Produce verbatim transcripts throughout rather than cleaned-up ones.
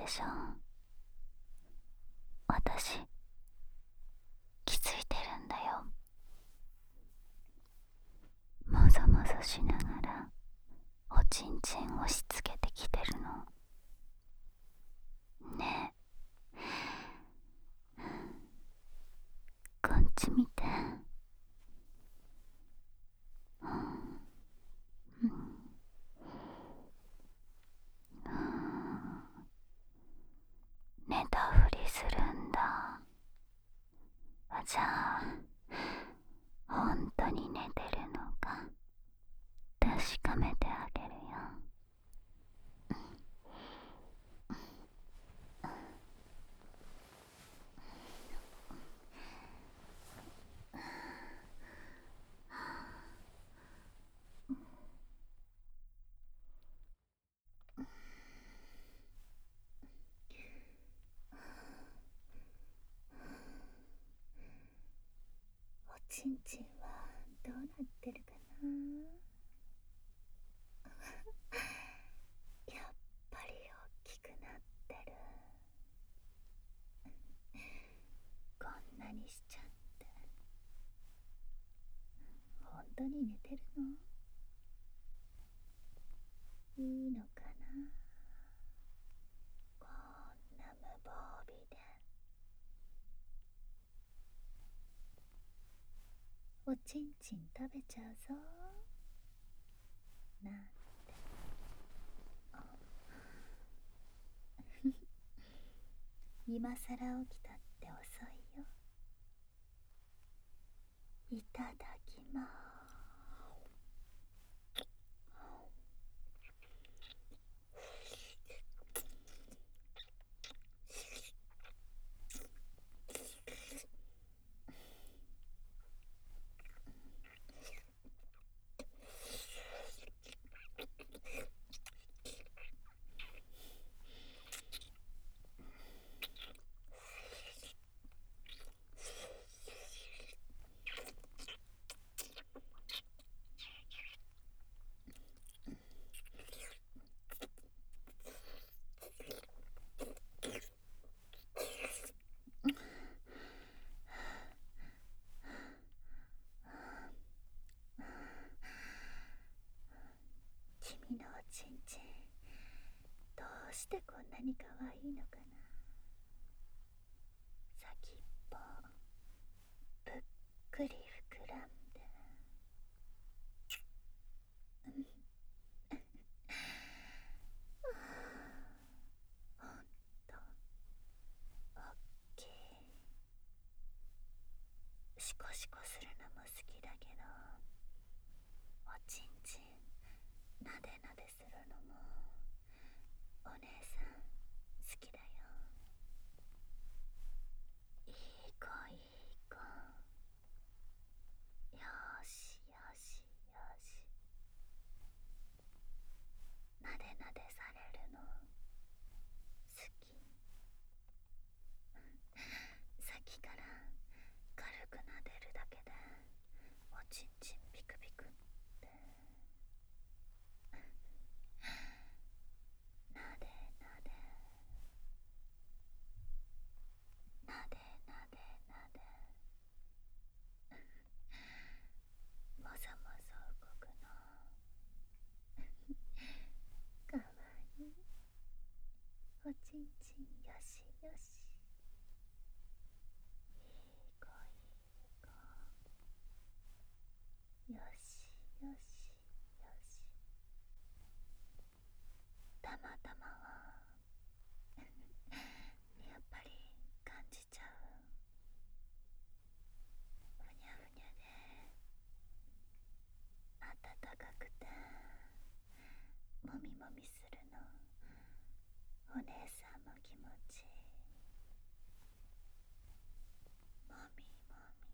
しょ。私気づいてるんだよ。もぞもぞしながらおちんちん押し付けてきてるのね。えこっち見て。うんうん寝たふりするんだ。あ、じゃあ本当に寝てるのか確かめてあげるよ。おちんちんはどうなってるかな。やっぱり大きくなってる。こんなにしちゃって。本当に寝てるの？いいのかな。こんな無防備で。おちんちん食べちゃうぞなんて。今さら起きたって遅いよ。いただきまーす。君のおちんちんどうしてこんなに可愛いのかな。先っぽぷっくり膨らんで、ほんとおっきい。シコシコするのも好きだけど、おちんちんなでなでするのもお姉さん好きだよ。いい子いい子。よしよしよし。なでなでされるの好き。さっきから軽くなでるだけでおちんちんピクピクって。なでなでなでなでなで。もぞもぞ動くのかわいい。おちんちんよしよし。いい子いい子。よしよしよし。たまたまはやっぱり感じちゃう。ふにゃふにゃで暖かくてもみもみするのお姉さんも気持ちいい。もみもみ、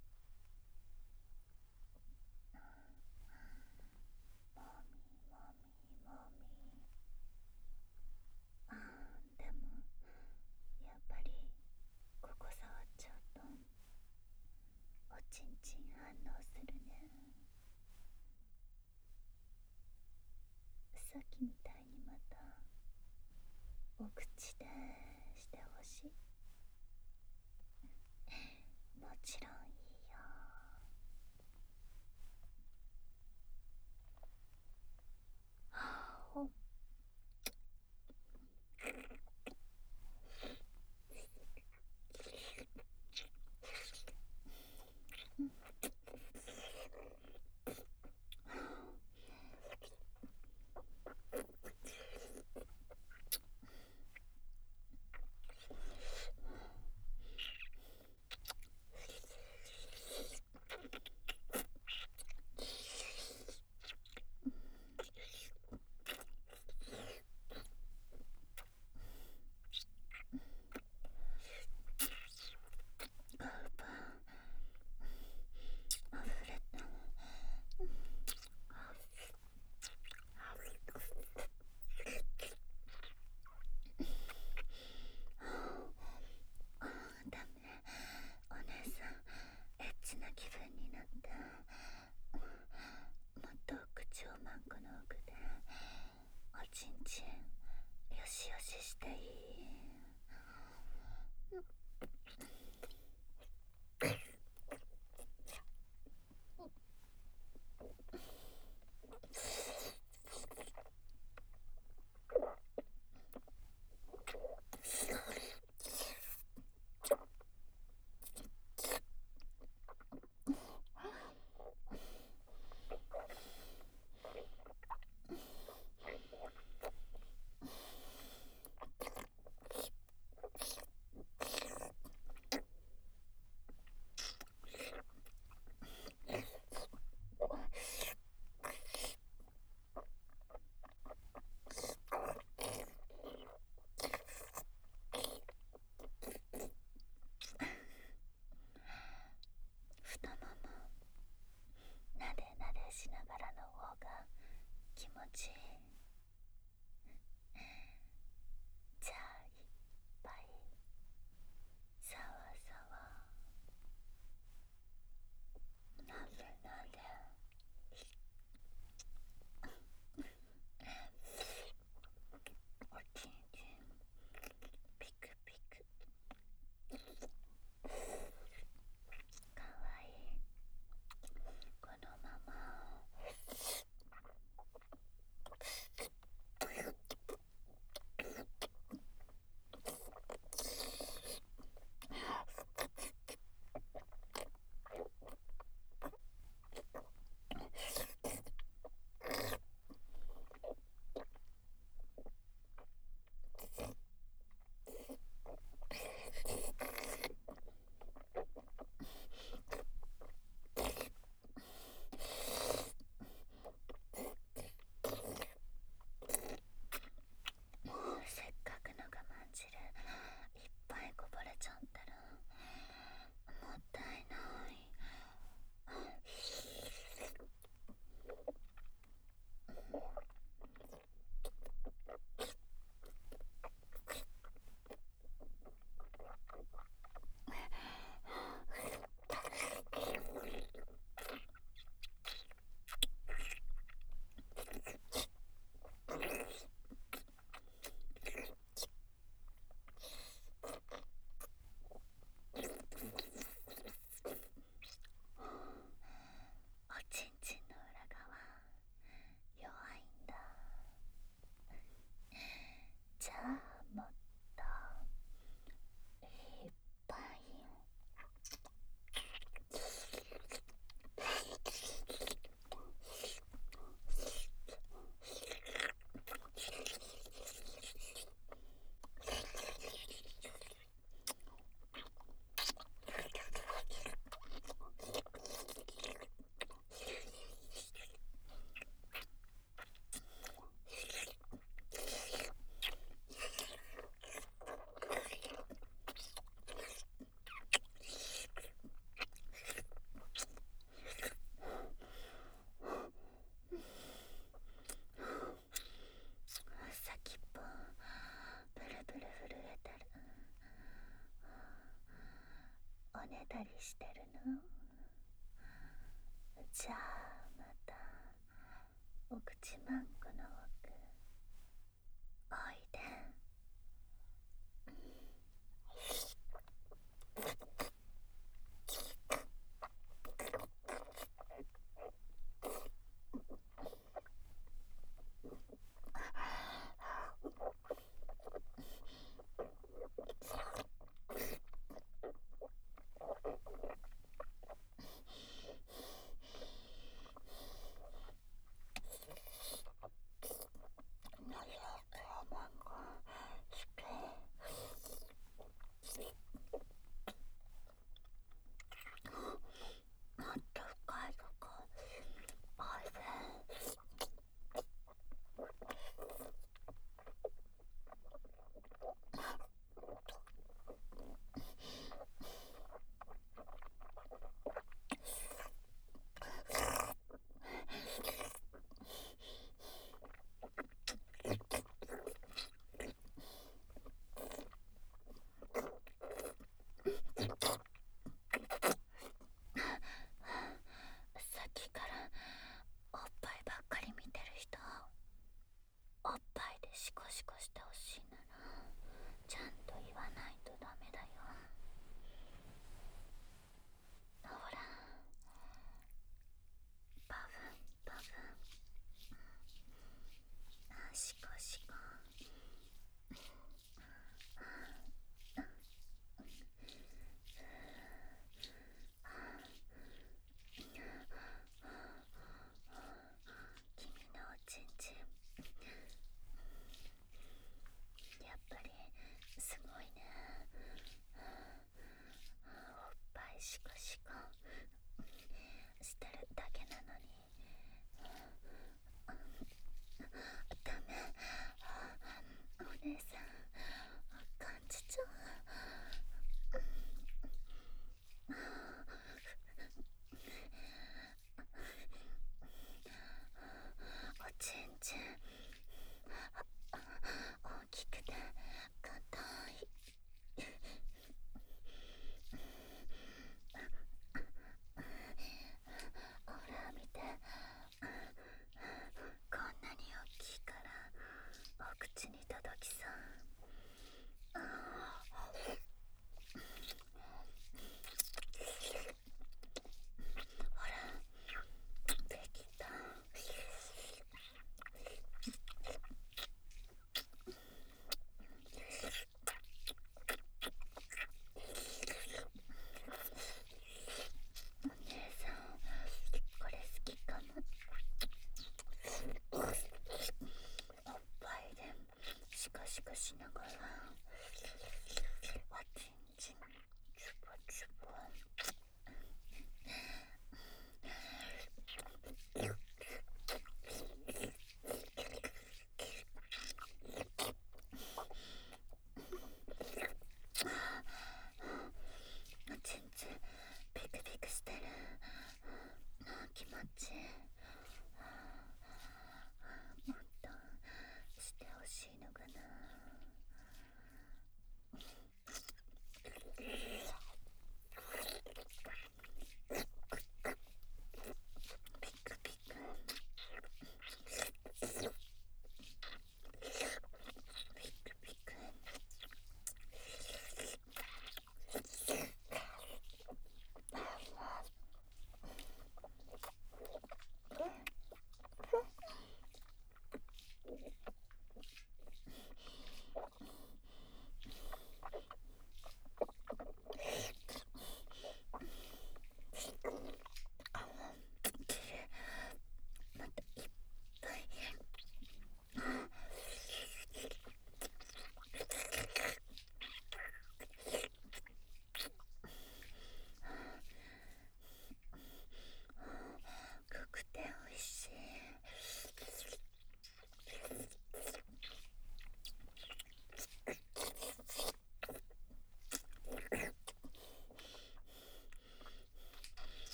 うん、もみもみもみ。あーでもやっぱりここ触っちゃうとおちんちん反応するね。さっきみたいにまたお口じでしてほしい。もちろんいいよ。ほっ太ももなでなでしながらの方が気持ちいい。じゃあいっぱいさわさわなでなでおちんちんピクピクかわいい。このまませっかくの我慢汁いっぱいこぼれちゃったらもったいない。おちんちんの裏側弱いんだ。じゃあもっといっぱい先っぽブルブル震えてる。おねだりしてるの？じゃあまたお口まんこの奥おいで。 シコシコしてほしいならちゃん